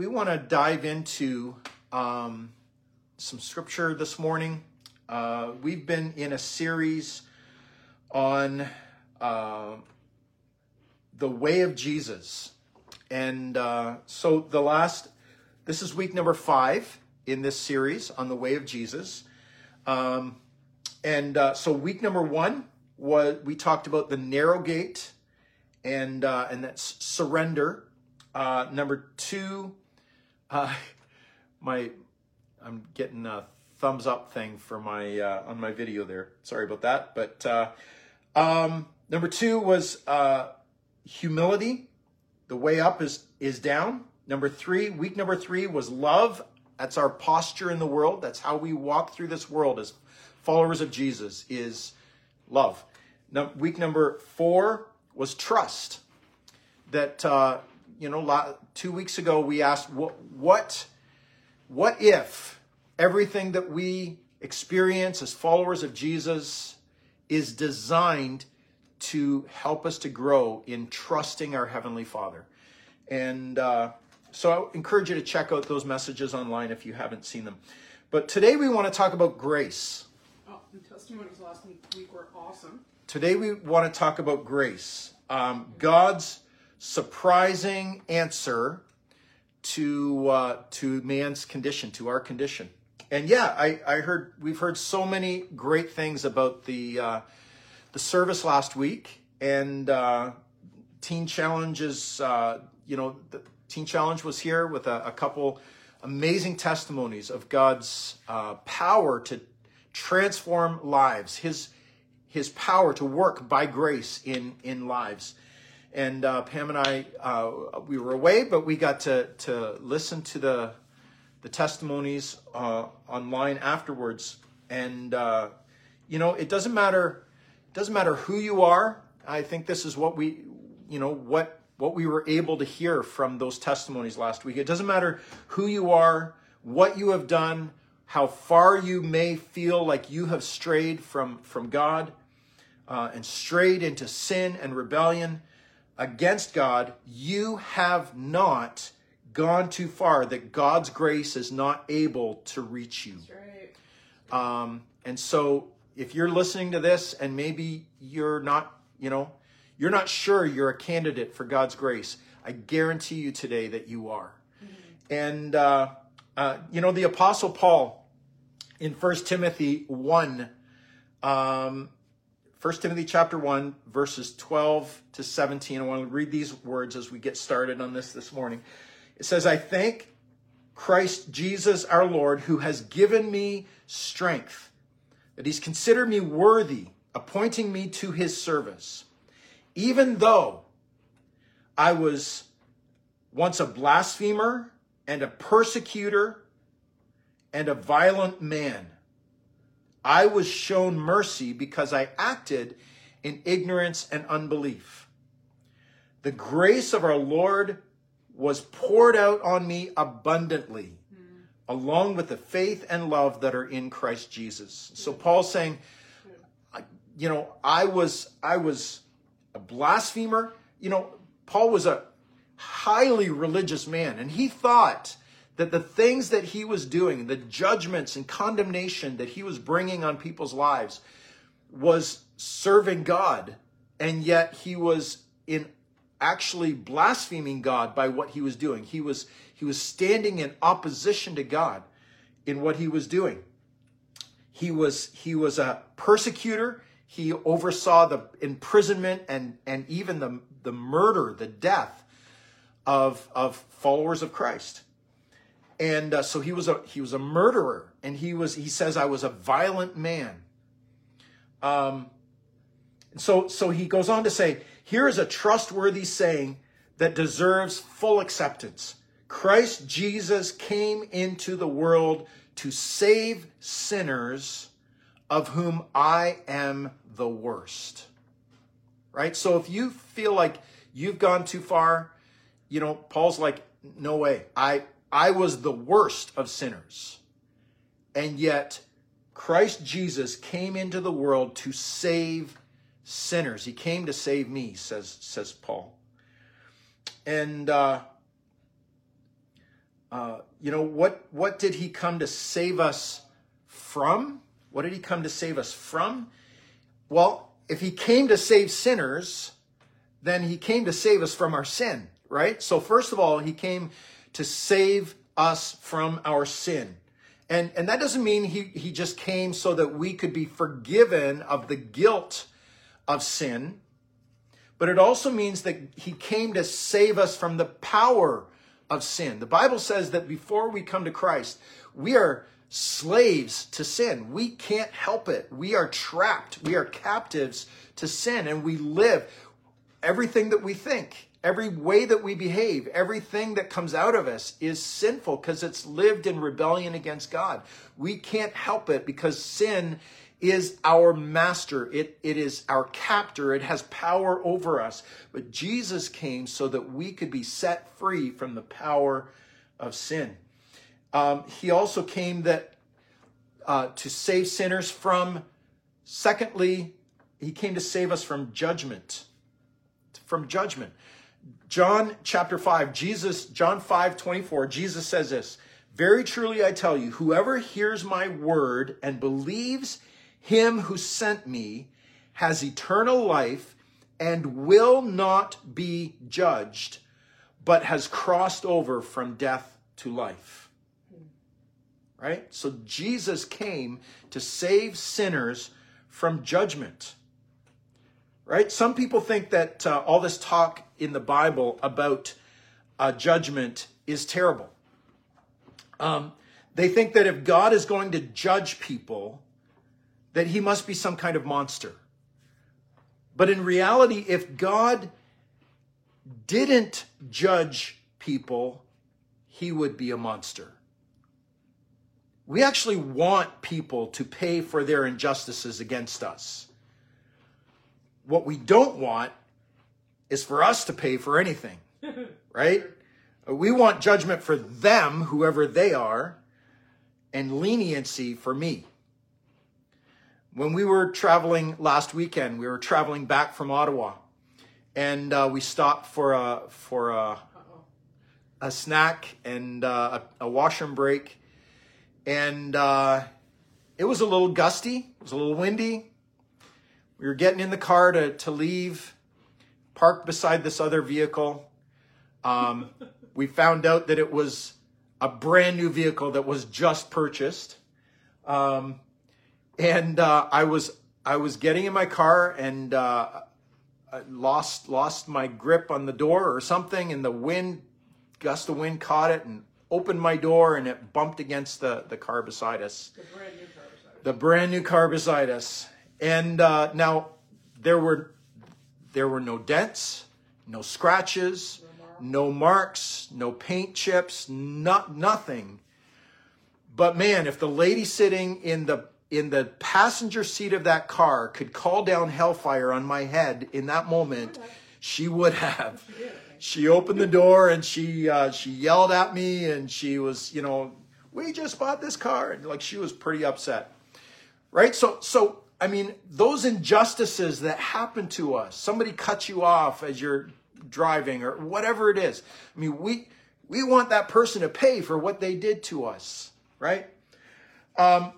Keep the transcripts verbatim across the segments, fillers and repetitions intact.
we want to dive into um, some scripture this morning. Uh, we've been in a series on uh, the way of Jesus. And uh, so the last, this is week number five in this series on the way of Jesus. Um, and uh, so week number one was, we talked about the narrow gate and, uh, and that's surrender. Uh, number two, uh, my, I'm getting a thumbs up thing for my, uh, on my video there. Sorry about that. But, uh, um, number two was, uh, humility. The way up is, is down. Number three, week number three was love. That's our posture in the world. That's how we walk through this world as followers of Jesus, is love. Now, week number four was trust. That, uh, you know, two weeks ago we asked, what, what, what if everything that we experience as followers of Jesus is designed to help us to grow in trusting our Heavenly Father? And uh, so I encourage you to check out those messages online if you haven't seen them. But today we want to talk about grace. Oh, the testimonies last week were awesome. Today we want to talk about grace. Um, God's surprising answer to uh, to man's condition, to our condition. And yeah, I, I heard we've heard so many great things about the uh, the service last week, and uh, Teen Challenge is uh, you know the Teen Challenge was here with a, a couple amazing testimonies of God's uh, power to transform lives, His His power to work by grace in in lives. And uh, Pam and I, uh, we were away, but we got to to listen to the the testimonies uh, online afterwards. And uh, you know, it doesn't matter. It doesn't matter who you are. I think this is what we, you know, what what we were able to hear from those testimonies last week. It doesn't matter who you are, what you have done, how far you may feel like you have strayed from from God uh, and strayed into sin and rebellion against God. You have not gone too far, that God's grace is not able to reach you. That's right. Um, and so if you're listening to this and maybe you're not, you know, you're not sure you're a candidate for God's grace, I guarantee you today that you are. Mm-hmm. And, uh, uh, you know, the Apostle Paul in First Timothy one, um, First Timothy chapter one, verses twelve to seventeen. I want to read these words as we get started on this this morning. It says, I thank Christ Jesus our Lord, who has given me strength, that He's considered me worthy, appointing me to His service, even though I was once a blasphemer and a persecutor and a violent man. I was shown mercy because I acted in ignorance and unbelief. The grace of our Lord was poured out on me abundantly, mm. along with the faith and love that are in Christ Jesus. So Paul's saying, you know, I was I was a blasphemer. You know, Paul was a highly religious man, and he thought that the things that he was doing, the judgments and condemnation that he was bringing on people's lives, was serving God. And yet he was in actually blaspheming God by what he was doing. He was, he was standing in opposition to God in what he was doing. He was, he was a persecutor. He oversaw the imprisonment and, and even the, the murder, the death of, of followers of Christ. And uh, so he was a he was a murderer, and he was he says I was a violent man. Um, so so he goes on to say, here is a trustworthy saying that deserves full acceptance. Christ Jesus came into the world to save sinners, of whom I am the worst. Right? So if you feel like you've gone too far, you know, Paul's like, no way. I I was the worst of sinners. And yet Christ Jesus came into the world to save sinners. He came to save me, says, says Paul. And uh, uh, you know, what, what did he come to save us from? What did he come to save us from? Well, if he came to save sinners, then he came to save us from our sin, right? So first of all, he came to save us from our sin. And, and that doesn't mean he, he just came so that we could be forgiven of the guilt of sin. But it also means that he came to save us from the power of sin. The Bible says that before we come to Christ, we are slaves to sin. We can't help it. We are trapped. We are captives to sin, and we live. Everything that we think, every way that we behave, everything that comes out of us is sinful because it's lived in rebellion against God. We can't help it because sin is our master. It, it is our captor. It has power over us. But Jesus came so that we could be set free from the power of sin. Um, he also came that uh, to save sinners from, secondly, he came to save us from judgment. From judgment. John chapter five, Jesus, John five twenty-four, Jesus says this, "Very truly I tell you, whoever hears my word and believes him who sent me has eternal life and will not be judged, but has crossed over from death to life." Right? So Jesus came to save sinners from judgment. Right? Some people think that uh, all this talk in the Bible about uh, judgment is terrible. Um, they think that if God is going to judge people, that he must be some kind of monster. But in reality, if God didn't judge people, he would be a monster. We actually want people to pay for their injustices against us. What we don't want is for us to pay for anything, right? We want judgment for them, whoever they are, and leniency for me. When we were traveling last weekend, we were traveling back from Ottawa, and uh, we stopped for a for a, a snack and uh, a, a washroom break, and uh, it was a little gusty, it was a little windy. We were getting in the car to, to leave, parked beside this other vehicle. Um, we found out that it was a brand new vehicle that was just purchased. Um, and uh, I was I was getting in my car and uh, I lost lost my grip on the door or something, and the wind, gust of wind caught it and opened my door, and it bumped against the, the car beside us. The brand new car beside us. The brand new car beside us. And uh, now there were there were no dents, no scratches, no marks, no paint chips, not nothing. But man, if the lady sitting in the in the passenger seat of that car could call down hellfire on my head in that moment, she would have. She opened the door and she uh, she yelled at me, and she was, you know, "We just bought this car," and like she was pretty upset, right? So so. I mean, those injustices that happen to us, somebody cuts you off as you're driving or whatever it is. I mean, we we want that person to pay for what they did to us, right? Um,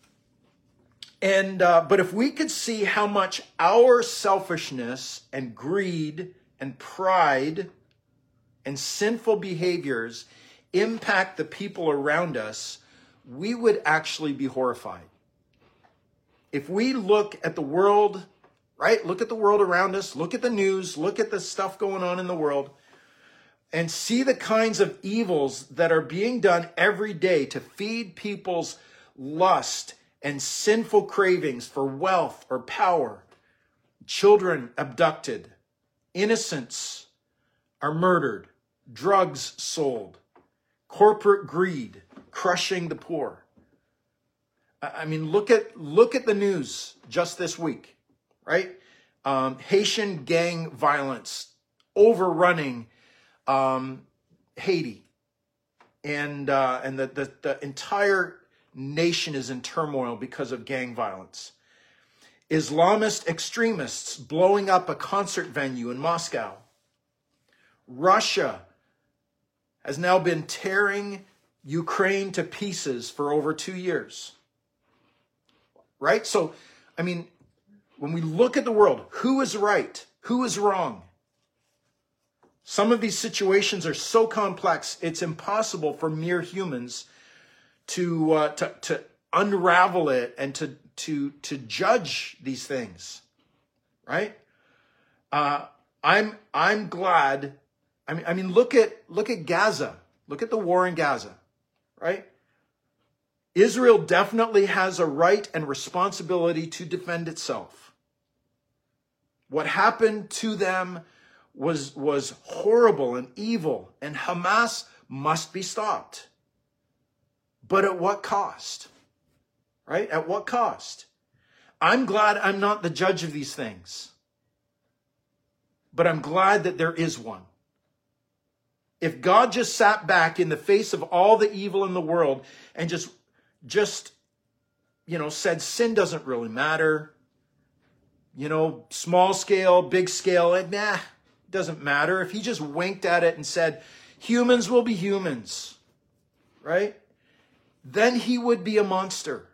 and uh, but if we could see how much our selfishness and greed and pride and sinful behaviors impact the people around us, we would actually be horrified. If we look at the world, right? Look at the world around us. Look at the news. Look at the stuff going on in the world. And see the kinds of evils that are being done every day to feed people's lust and sinful cravings for wealth or power. Children abducted. Innocents are murdered. Drugs sold. Corporate greed crushing the poor. I mean, look at look at the news just this week, right? Um, Haitian gang violence overrunning um, Haiti, and uh, and the, the the entire nation is in turmoil because of gang violence. Islamist extremists blowing up a concert venue in Moscow. Russia has now been tearing Ukraine to pieces for over two years. Right? So, I mean, when we look at the world, who is right? Who is wrong? Some of these situations are so complex, it's impossible for mere humans to uh, to, to unravel it and to to to judge these things, right? Uh, I'm I'm glad. I mean, I mean, look at look at Gaza. Look at the war in Gaza, right? Israel definitely has a right and responsibility to defend itself. What happened to them was, was horrible and evil, and Hamas must be stopped. But at what cost? Right? At what cost? I'm glad I'm not the judge of these things. But I'm glad that there is one. If God just sat back in the face of all the evil in the world and just, just, you know, said sin doesn't really matter, you know, small scale, big scale, it, nah, doesn't matter. If he just winked at it and said, humans will be humans, right? Then he would be a monster.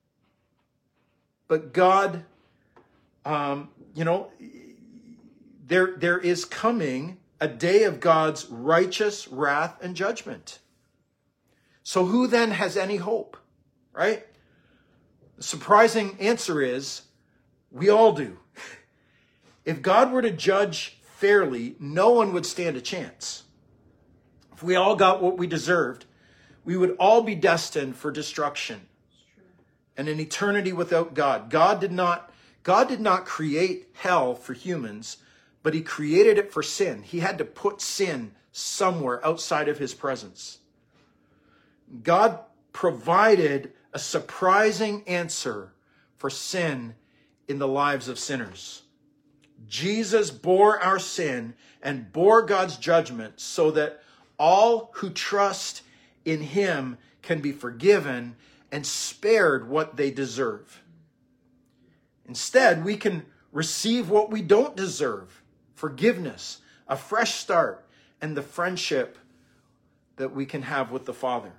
But God, um, you know, there, there is coming a day of God's righteous wrath and judgment. So who then has any hope, right? The surprising answer is, we all do. If God were to judge fairly, no one would stand a chance. If we all got what we deserved, we would all be destined for destruction and an eternity without God. God did not, God did not create hell for humans, but he created it for sin. He had to put sin somewhere outside of his presence. God provided a surprising answer for sin in the lives of sinners. Jesus bore our sin and bore God's judgment so that all who trust in him can be forgiven and spared what they deserve. Instead, we can receive what we don't deserve: forgiveness, a fresh start, and the friendship that we can have with the Father.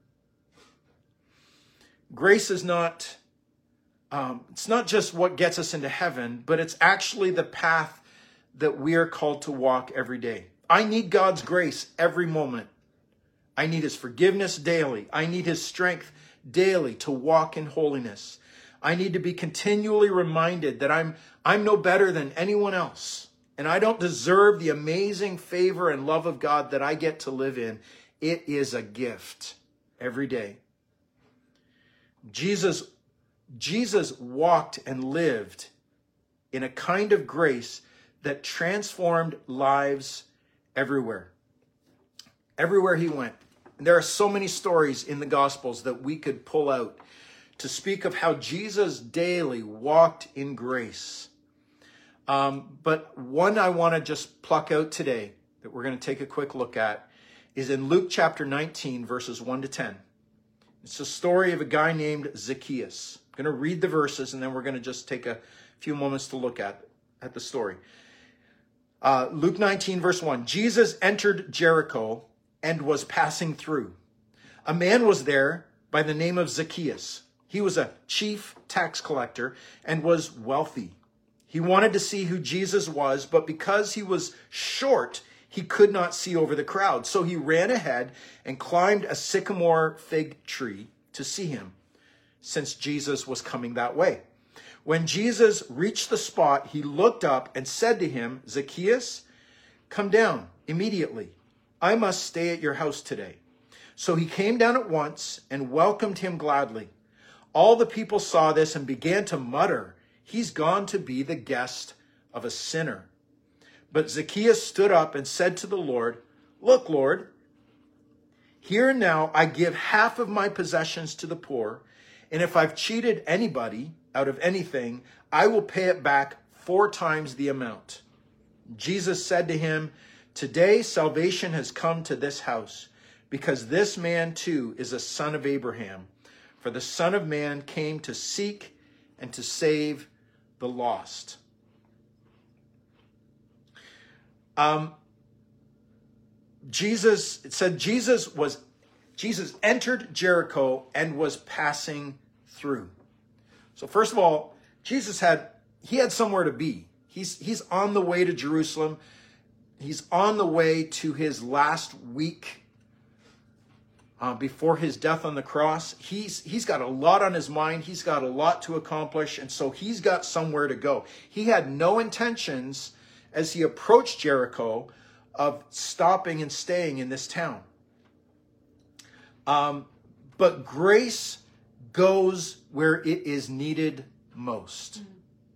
Grace is not, um, it's not just what gets us into heaven, but it's actually the path that we are called to walk every day. I need God's grace every moment. I need his forgiveness daily. I need his strength daily to walk in holiness. I need to be continually reminded that I'm, I'm no better than anyone else. And I don't deserve the amazing favor and love of God that I get to live in. It is a gift every day. Jesus, Jesus walked and lived in a kind of grace that transformed lives everywhere. Everywhere he went. And there are so many stories in the Gospels that we could pull out to speak of how Jesus daily walked in grace. Um, but one I want to just pluck out today that we're going to take a quick look at is in Luke chapter nineteen, verses one to ten. It's a story of a guy named Zacchaeus. I'm going to read the verses and then we're going to just take a few moments to look at, at the story. Uh, Luke nineteen, verse one. Jesus entered Jericho and was passing through. A man was there by the name of Zacchaeus. He was a chief tax collector and was wealthy. He wanted to see who Jesus was, but because he was short, he could not see over the crowd. So he ran ahead and climbed a sycamore fig tree to see him, since Jesus was coming that way. When Jesus reached the spot, he looked up and said to him, Zacchaeus, come down immediately. I must stay at your house today. So he came down at once and welcomed him gladly. All the people saw this and began to mutter, he's gone to be the guest of a sinner. But Zacchaeus stood up and said to the Lord, look, Lord, here and now I give half of my possessions to the poor, and if I've cheated anybody out of anything, I will pay it back four times the amount. Jesus said to him, today salvation has come to this house, because this man too is a son of Abraham. For the Son of Man came to seek and to save the lost. Um, Jesus, it said Jesus was, Jesus entered Jericho and was passing through. So first of all, Jesus had, he had somewhere to be. He's, he's on the way to Jerusalem. He's on the way to his last week uh, before his death on the cross. He's, he's got a lot on his mind. He's got a lot to accomplish. And so he's got somewhere to go. He had no intentions as he approached Jericho of stopping and staying in this town. Um, but grace goes where it is needed most. Mm-hmm.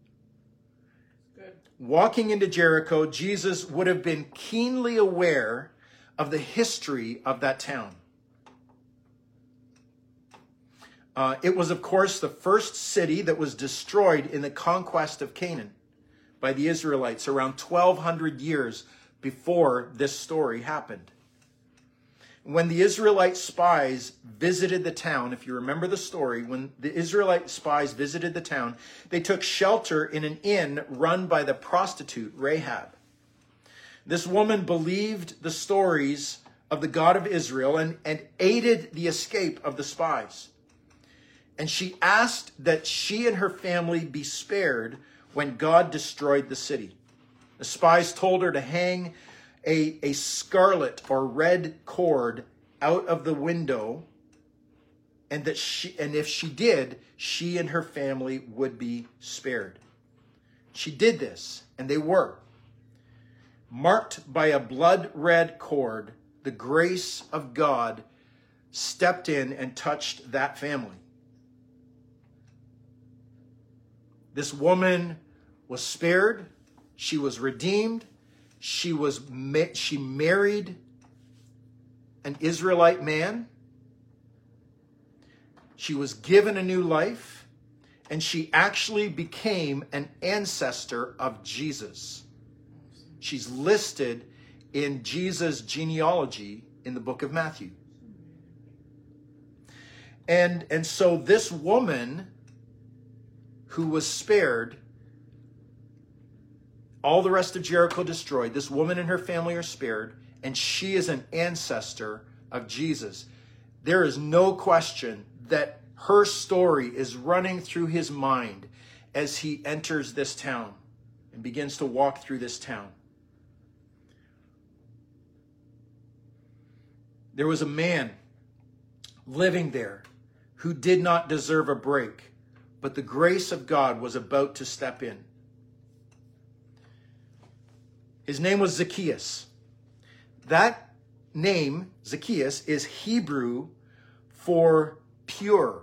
Walking into Jericho, Jesus would have been keenly aware of the history of that town. Uh, it was, of course, the first city that was destroyed in the conquest of Canaan by the Israelites around twelve hundred years before this story happened. When the Israelite spies visited the town, if you remember the story, when the Israelite spies visited the town, they took shelter in an inn run by the prostitute Rahab. This woman believed the stories of the God of Israel and, and aided the escape of the spies. And she asked that she and her family be spared when God destroyed the city. The spies told her to hang A, a scarlet or red cord out of the window, and that she and if she did, she and her family would be spared. She did this, and they were. Marked by a blood-red cord, the grace of God stepped in and touched that family. This woman was spared. She was redeemed. She was she married an Israelite man. She was given a new life, and she actually became an ancestor of Jesus. She's listed in Jesus' genealogy in the book of Matthew. And, and so this woman who was spared, all the rest of Jericho destroyed, this woman and her family are spared, and she is an ancestor of Jesus. There is no question that her story is running through his mind as he enters this town and begins to walk through this town. There was a man living there who did not deserve a break, but the grace of God was about to step in. His name was Zacchaeus. That name, Zacchaeus, is Hebrew for pure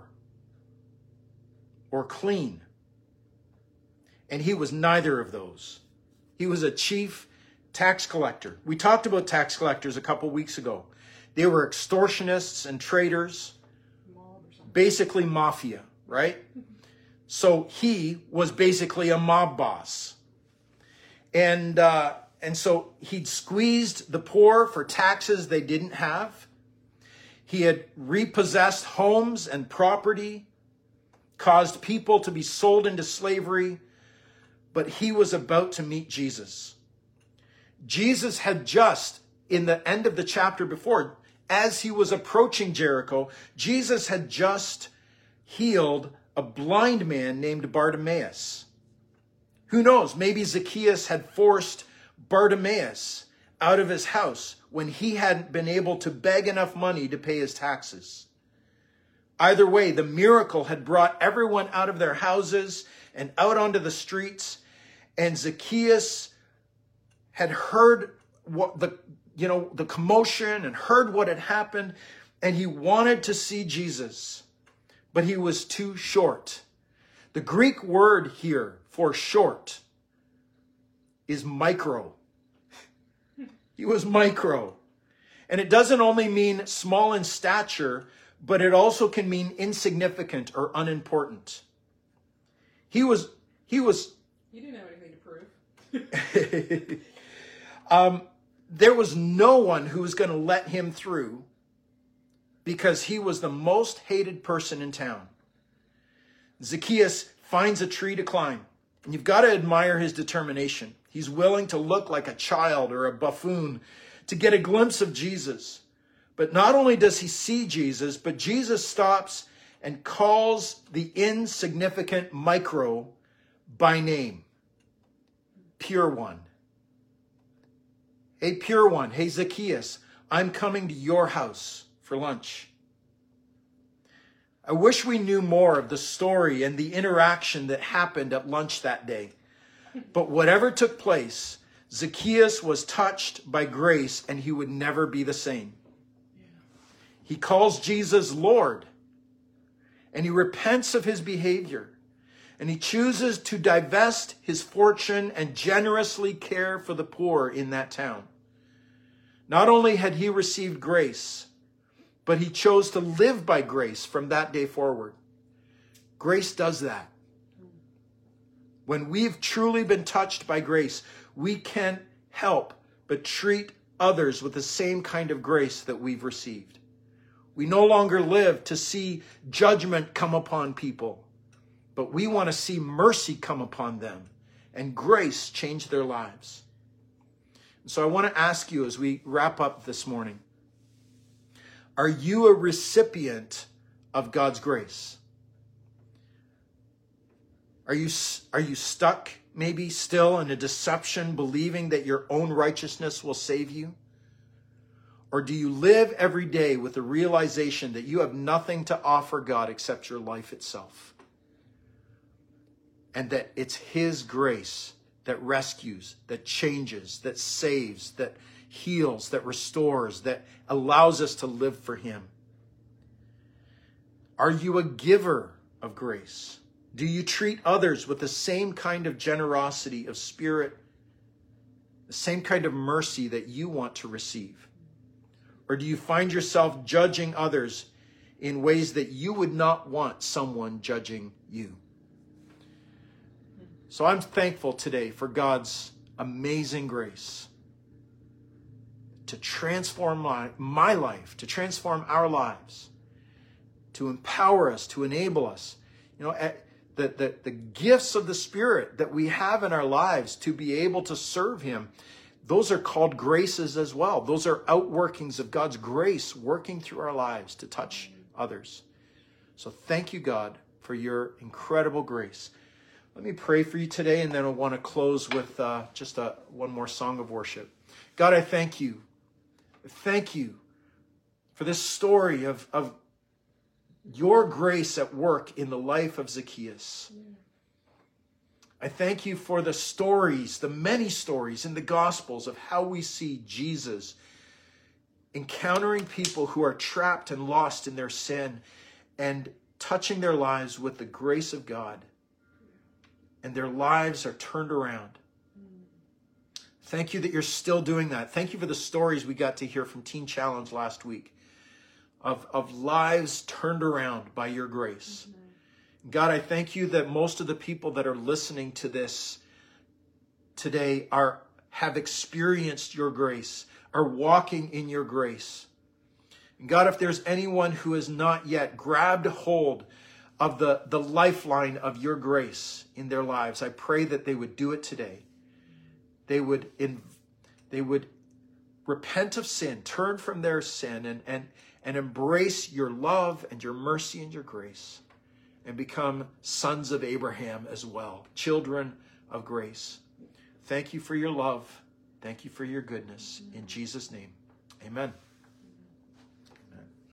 or clean. And he was neither of those. He was a chief tax collector. We talked about tax collectors a couple weeks ago. They were extortionists and traitors, basically mafia, right? So he was basically a mob boss. And uh, and so he'd squeezed the poor for taxes they didn't have. He had repossessed homes and property, caused people to be sold into slavery, but he was about to meet Jesus. Jesus had just, in the end of the chapter before, as he was approaching Jericho, Jesus had just healed a blind man named Bartimaeus. Who knows, maybe Zacchaeus had forced Bartimaeus out of his house when he hadn't been able to beg enough money to pay his taxes. Either way, the miracle had brought everyone out of their houses and out onto the streets, and Zacchaeus had heard what the you know the commotion and heard what had happened, and he wanted to see Jesus, but he was too short. The Greek word here for short is micro. He was micro. And it doesn't only mean small in stature, but it also can mean insignificant or unimportant. He was, he was... He didn't have anything to prove. um, there was no one who was going to let him through because he was the most hated person in town. Zacchaeus finds a tree to climb. And you've got to admire his determination. He's willing to look like a child or a buffoon to get a glimpse of Jesus. But not only does he see Jesus, but Jesus stops and calls the insignificant micro by name. Pure one. Hey, pure one. Hey, Zacchaeus, I'm coming to your house for lunch. I wish we knew more of the story and the interaction that happened at lunch that day. But whatever took place, Zacchaeus was touched by grace and he would never be the same. He calls Jesus Lord, and he repents of his behavior, and he chooses to divest his fortune and generously care for the poor in that town. Not only had he received grace, but he chose to live by grace from that day forward. Grace does that. When we've truly been touched by grace, we can't help but treat others with the same kind of grace that we've received. We no longer live to see judgment come upon people, but we want to see mercy come upon them and grace change their lives. And so I want to ask you as we wrap up this morning, are you a recipient of God's grace? Are you, are you stuck maybe still in a deception, believing that your own righteousness will save you? Or do you live every day with the realization that you have nothing to offer God except your life itself? And that it's his grace that rescues, that changes, that saves, that heals, that restores, that allows us to live for him? Are you a giver of grace? Do you treat others with the same kind of generosity of spirit, the same kind of mercy that you want to receive? Or do you find yourself judging others in ways that you would not want someone judging you? So I'm thankful today for God's amazing grace to transform my, my life, to transform our lives, to empower us, to enable us. You know, the, the, the gifts of the Spirit that we have in our lives to be able to serve him, those are called graces as well. Those are outworkings of God's grace working through our lives to touch others. So thank you, God, for your incredible grace. Let me pray for you today, and then I want to close with uh, just a, one more song of worship. God, I thank you. Thank you for this story of, of your grace at work in the life of Zacchaeus. Yeah. I thank you for the stories, the many stories in the Gospels of how we see Jesus encountering people who are trapped and lost in their sin and touching their lives with the grace of God. And their lives are turned around. Thank you that you're still doing that. Thank you for the stories we got to hear from Teen Challenge last week of, of lives turned around by your grace. Mm-hmm. God, I thank you that most of the people that are listening to this today are have experienced your grace, are walking in your grace. And God, if there's anyone who has not yet grabbed hold of the, the lifeline of your grace in their lives, I pray that they would do it today. They would, in, they would repent of sin, turn from their sin, and, and, and embrace your love and your mercy and your grace, and become sons of Abraham as well, children of grace. Thank you for your love. Thank you for your goodness. In Jesus' name, amen.